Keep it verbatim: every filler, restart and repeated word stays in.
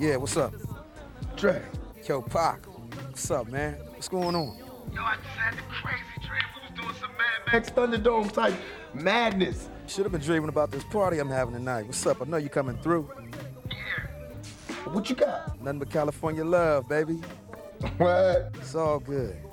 Yeah, what's up? Dre. Yo, Pac. What's up, man? What's going on? Yo, I just had the crazy dream we was doing some Mad Max Thunderdome type madness. Should have been dreaming about this party I'm having tonight. What's up? I know you coming through. Yeah. What you got? Nothing but California love, baby. What? It's all good.